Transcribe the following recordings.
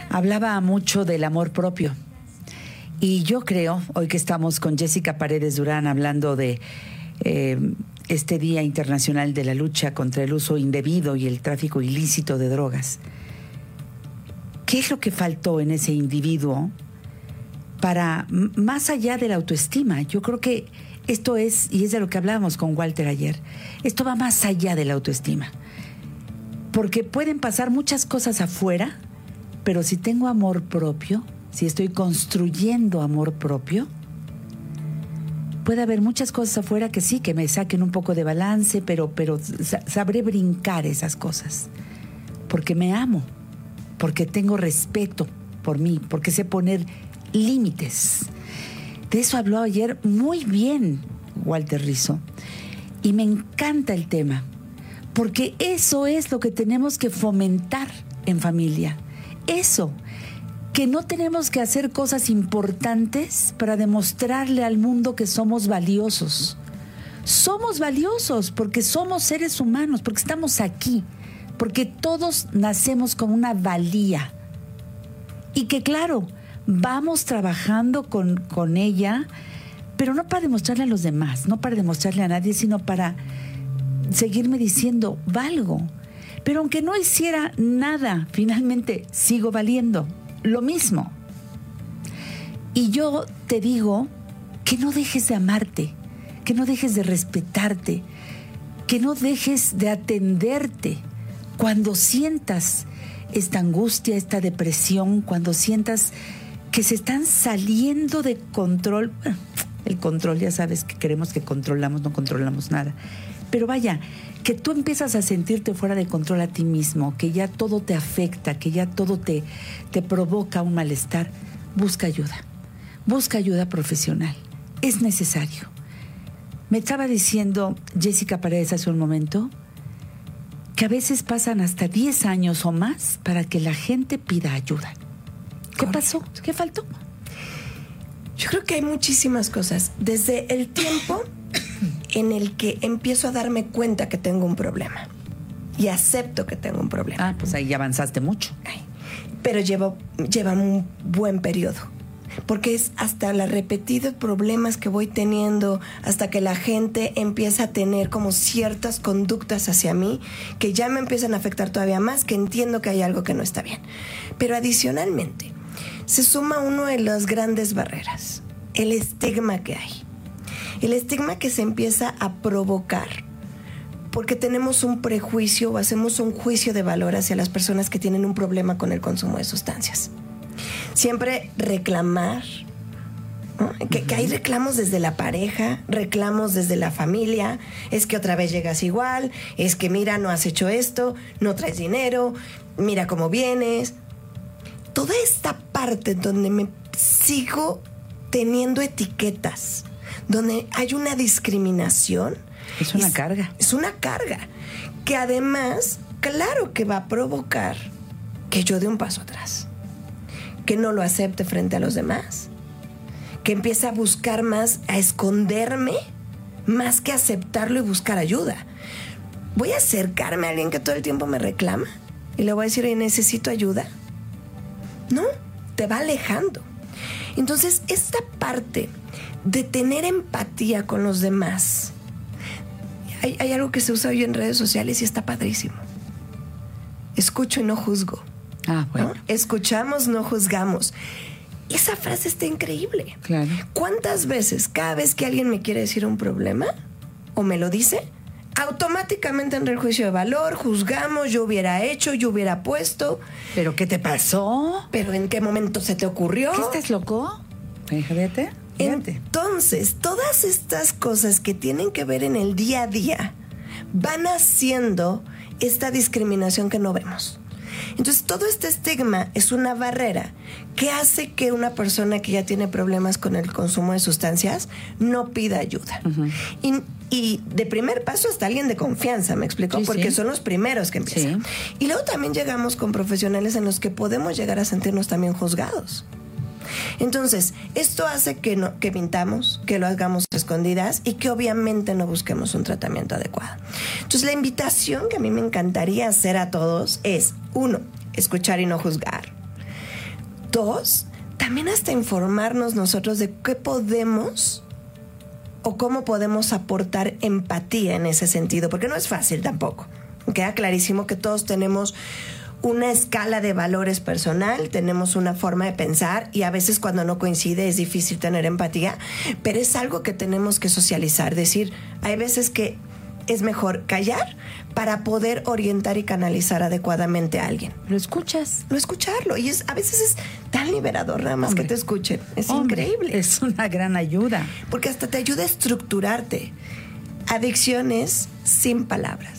hablaba mucho del amor propio. Y yo creo, hoy que estamos con Jessica Paredes Durán hablando de este Día Internacional de la Lucha contra el Uso Indebido y el Tráfico Ilícito de Drogas, ¿qué es lo que faltó en ese individuo para, más allá de la autoestima? Yo creo que esto es, y es de lo que hablábamos con Walter ayer, esto va más allá de la autoestima. Porque pueden pasar muchas cosas afuera, pero si tengo amor propio, si estoy construyendo amor propio, puede haber muchas cosas afuera que sí, que me saquen un poco de balance, pero sabré brincar esas cosas. Porque me amo, porque tengo respeto por mí, porque sé poner límites. De eso habló ayer muy bien Walter Rizzo. Y me encanta el tema, porque eso es lo que tenemos que fomentar en familia. Eso, que no tenemos que hacer cosas importantes para demostrarle al mundo que somos valiosos. Somos valiosos porque somos seres humanos, porque estamos aquí, porque todos nacemos con una valía. Y que claro, vamos trabajando con ella, pero no para demostrarle a los demás, no para demostrarle a nadie, sino para seguirme diciendo, valgo. Pero aunque no hiciera nada, finalmente sigo valiendo. Lo mismo. Y yo te digo que no dejes de amarte, que no dejes de respetarte, que no dejes de atenderte cuando sientas esta angustia, esta depresión, cuando sientas que se están saliendo de control. El control, ya sabes que queremos que controlamos, no controlamos nada. Pero vaya, que tú empiezas a sentirte fuera de control a ti mismo, que ya todo te afecta, que ya todo te provoca un malestar, busca ayuda profesional, es necesario. Me estaba diciendo Jessica Paredes hace un momento que a veces pasan hasta 10 años o más para que la gente pida ayuda. ¿Qué pasó? ¿Qué faltó? Yo creo que hay muchísimas cosas. Desde el tiempo en el que empiezo a darme cuenta que tengo un problema y acepto que tengo un problema. Ah, pues ahí ya avanzaste mucho. Pero lleva un buen periodo, porque es hasta los repetidos problemas que voy teniendo, hasta que la gente empieza a tener como ciertas conductas hacia mí que ya me empiezan a afectar todavía más, que entiendo que hay algo que no está bien. Pero adicionalmente se suma uno de las grandes barreras, el estigma que hay. El estigma que se empieza a provocar porque tenemos un prejuicio o hacemos un juicio de valor hacia las personas que tienen un problema con el consumo de sustancias. Siempre reclamar, ¿no? Que hay reclamos desde la pareja, reclamos desde la familia, es que otra vez llegas igual, es que mira, no has hecho esto, no traes dinero, mira cómo vienes. Toda esta parte donde me sigo teniendo etiquetas, donde hay una discriminación. Es una carga. Es una carga que además, claro que va a provocar que yo dé un paso atrás, que no lo acepte frente a los demás, que empiece a buscar más, a esconderme, más que aceptarlo y buscar ayuda. Voy a acercarme a alguien que todo el tiempo me reclama y le voy a decir, oye, necesito ayuda. No, te va alejando. Entonces, esta parte de tener empatía con los demás, hay algo que se usa hoy en redes sociales y está padrísimo. Escucho y no juzgo. Ah, bueno. ¿No? Escuchamos, no juzgamos. Esa frase está increíble. Claro. ¿Cuántas veces, cada vez que alguien me quiere decir un problema o me lo dice, automáticamente entra el juicio de valor, juzgamos, yo hubiera hecho, yo hubiera puesto? ¿Pero qué te pasó? ¿Pero en qué momento se te ocurrió? ¿Qué, estás loco? Fíjate. Entonces, todas estas cosas que tienen que ver en el día a día van haciendo esta discriminación que no vemos. Entonces, todo este estigma es una barrera que hace que una persona que ya tiene problemas con el consumo de sustancias no pida ayuda. Uh-huh. Y de primer paso hasta alguien de confianza, ¿me explico? Sí, porque sí. son los primeros que empiezan. Sí. Y luego también llegamos con profesionales en los que podemos llegar a sentirnos también juzgados. Entonces, esto hace que mintamos, que lo hagamos a escondidas y que obviamente no busquemos un tratamiento adecuado. Entonces, la invitación que a mí me encantaría hacer a todos es, 1, escuchar y no juzgar. 2, también hasta informarnos nosotros de qué podemos o cómo podemos aportar empatía en ese sentido, porque no es fácil tampoco. Queda clarísimo que todos tenemos una escala de valores personal, tenemos una forma de pensar y a veces cuando no coincide es difícil tener empatía, pero es algo que tenemos que socializar. Decir, hay veces que es mejor callar para poder orientar y canalizar adecuadamente a alguien. ¿Lo escuchas? Escucharlo. Y a veces es tan liberador nada más que te escuchen. Es increíble. Es una gran ayuda. Porque hasta te ayuda a estructurarte. Adicciones sin palabras.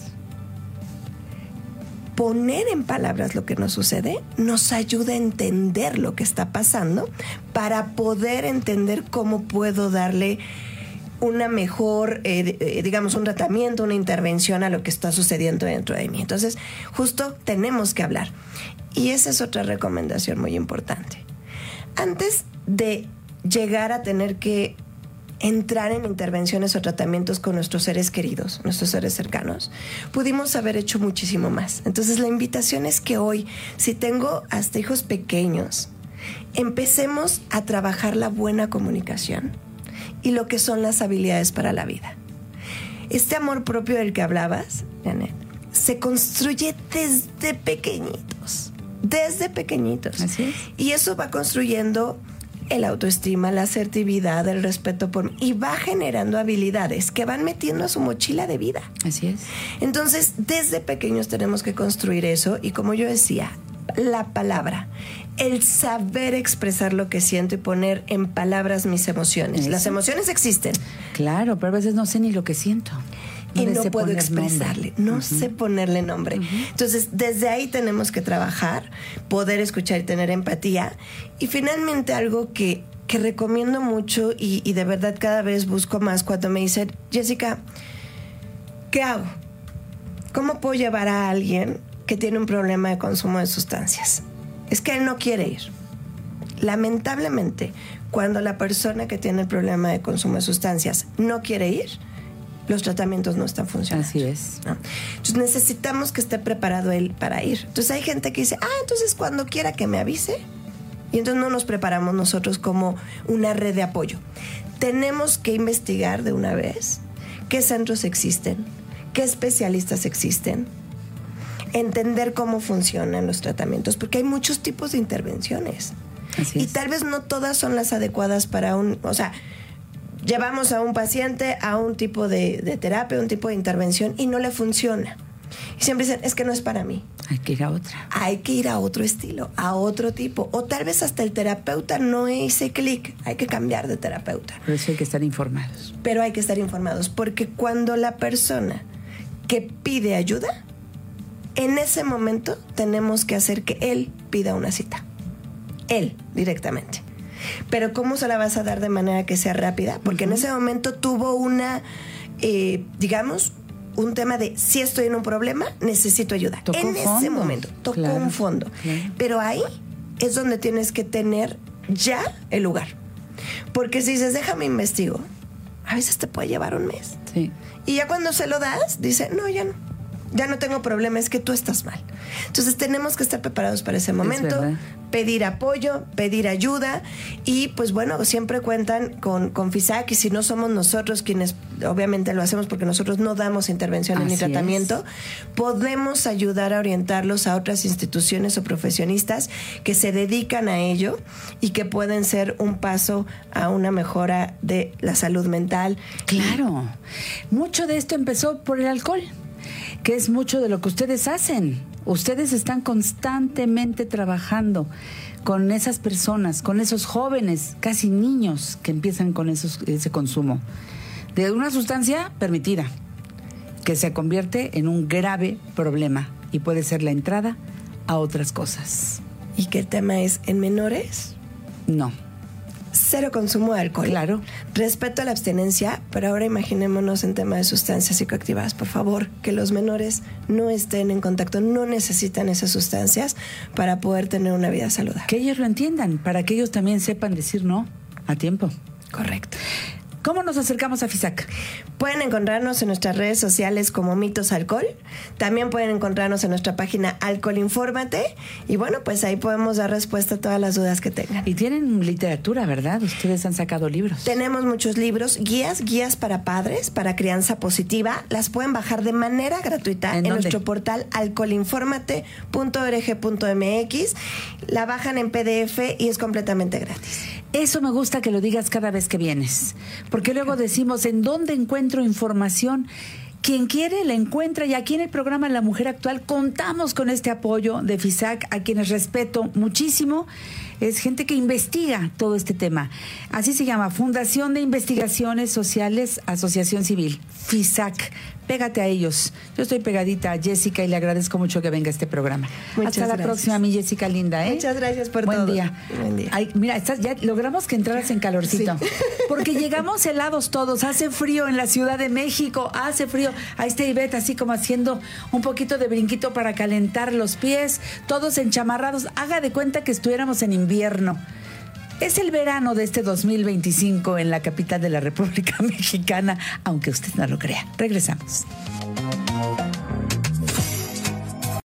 Poner en palabras lo que nos sucede nos ayuda a entender lo que está pasando para poder entender cómo puedo darle una mejor, digamos, un tratamiento, una intervención a lo que está sucediendo dentro de mí. Entonces, justo tenemos que hablar. Y esa es otra recomendación muy importante. Antes de llegar a tener que entrar en intervenciones o tratamientos con nuestros seres queridos, nuestros seres cercanos, pudimos haber hecho muchísimo más. Entonces, la invitación es que hoy, si tengo hasta hijos pequeños, empecemos a trabajar la buena comunicación y lo que son las habilidades para la vida. Este amor propio del que hablabas, Janet, se construye desde pequeñitos. Desde pequeñitos. Así es. Y eso va construyendo el autoestima, la asertividad, el respeto por mí, y va generando habilidades que van metiendo a su mochila de vida. Así es. Entonces, desde pequeños tenemos que construir eso, y como yo decía, la palabra, el saber expresar lo que siento y poner en palabras mis emociones. Eso. Las emociones existen. Claro, pero a veces no sé ni lo que siento. Y no puedo expresarle, no sé ponerle nombre. Entonces, desde ahí tenemos que trabajar, poder escuchar y tener empatía. Y finalmente algo que recomiendo mucho y de verdad cada vez busco más cuando me dicen, Jessica, ¿qué hago? ¿Cómo puedo llevar a alguien que tiene un problema de consumo de sustancias? Es que él no quiere ir. Lamentablemente, cuando la persona que tiene el problema de consumo de sustancias no quiere ir, los tratamientos no están funcionando. Así es. ¿No? Entonces necesitamos que esté preparado él para ir. Entonces hay gente que dice, entonces cuando quiera que me avise. Y entonces no nos preparamos nosotros como una red de apoyo. Tenemos que investigar de una vez qué centros existen, qué especialistas existen, entender cómo funcionan los tratamientos, porque hay muchos tipos de intervenciones. Así es. Y tal vez no todas son las adecuadas para llevamos a un paciente a un tipo de terapia, un tipo de intervención y no le funciona. Y siempre dicen, es que no es para mí. Hay que ir a otra. Hay que ir a otro estilo, a otro tipo. O tal vez hasta el terapeuta no hice clic. Hay que cambiar de terapeuta. Por eso hay que estar informados. Pero hay que estar informados, porque cuando la persona que pide ayuda, en ese momento tenemos que hacer que él pida una cita. Él, directamente. Pero ¿cómo se la vas a dar de manera que sea rápida? Porque en ese momento tuvo digamos, un tema de si estoy en un problema, necesito ayuda. Ese momento tocó un fondo. Claro. Pero ahí es donde tienes que tener ya el lugar. Porque si dices, déjame investigo, a veces te puede llevar un mes. Sí. Y ya cuando se lo das, dice, no, ya no. Ya no tengo problema, es que tú estás mal. Entonces tenemos que estar preparados para ese momento, pedir apoyo, pedir ayuda y pues bueno, siempre cuentan con FISAC y si no somos nosotros quienes obviamente lo hacemos porque nosotros no damos intervenciones ni tratamiento, podemos ayudar a orientarlos a otras instituciones o profesionistas que se dedican a ello y que pueden ser un paso a una mejora de la salud mental. Claro, mucho de esto empezó por el alcohol, que es mucho de lo que ustedes hacen. Ustedes están constantemente trabajando con esas personas, con esos jóvenes, casi niños que empiezan con ese consumo de una sustancia permitida, que se convierte en un grave problema y puede ser la entrada a otras cosas. ¿Y qué tema es? ¿En menores? No. Cero consumo de alcohol. Claro. Respeto a la abstinencia, pero ahora imaginémonos en tema de sustancias psicoactivas. Por favor, que los menores no estén en contacto, no necesitan esas sustancias para poder tener una vida saludable. Que ellos lo entiendan, para que ellos también sepan decir no a tiempo. Correcto. ¿Cómo nos acercamos a FISAC? Pueden encontrarnos en nuestras redes sociales como Mitos Alcohol. También pueden encontrarnos en nuestra página Alcohol Infórmate. Y bueno, pues ahí podemos dar respuesta a todas las dudas que tengan. Y tienen literatura, ¿verdad? Ustedes han sacado libros. Tenemos muchos libros, guías para padres, para crianza positiva. Las pueden bajar de manera gratuita en nuestro portal alcoholinformate.org.mx. La bajan en PDF y es completamente gratis. Eso me gusta que lo digas cada vez que vienes, porque luego decimos, ¿en dónde encuentro información? Quien quiere la encuentra, y aquí en el programa La Mujer Actual contamos con este apoyo de FISAC, a quienes respeto muchísimo. Es gente que investiga todo este tema. Así se llama, Fundación de Investigaciones Sociales, Asociación Civil, FISAC. Pégate a ellos. Yo estoy pegadita a Jessica y le agradezco mucho que venga a este programa. Hasta la próxima, mi Jessica linda. Muchas gracias por todo. Buen día. Ay, mira, ya logramos que entraras en calorcito. Sí. Porque llegamos helados todos. Hace frío en la Ciudad de México. Hace frío. Ahí está Ivette así como haciendo un poquito de brinquito para calentar los pies. Todos enchamarrados. Haga de cuenta que estuviéramos en invierno. Es el verano de este 2025 en la capital de la República Mexicana, aunque usted no lo crea. Regresamos.